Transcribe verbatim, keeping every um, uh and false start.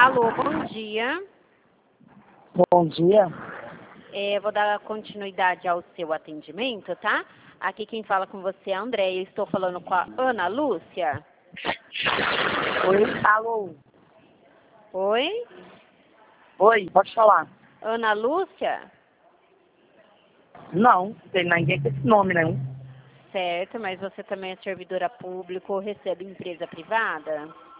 Alô, bom dia. Bom dia. É, vou dar continuidade ao seu atendimento, tá? Aqui quem fala com você é a Andréia. Eu estou falando com a Ana Lúcia. Oi, alô. Oi? Oi, pode falar. Ana Lúcia? Não, não tem ninguém com esse nome, não. Certo, mas você também é servidora pública ou recebe empresa privada?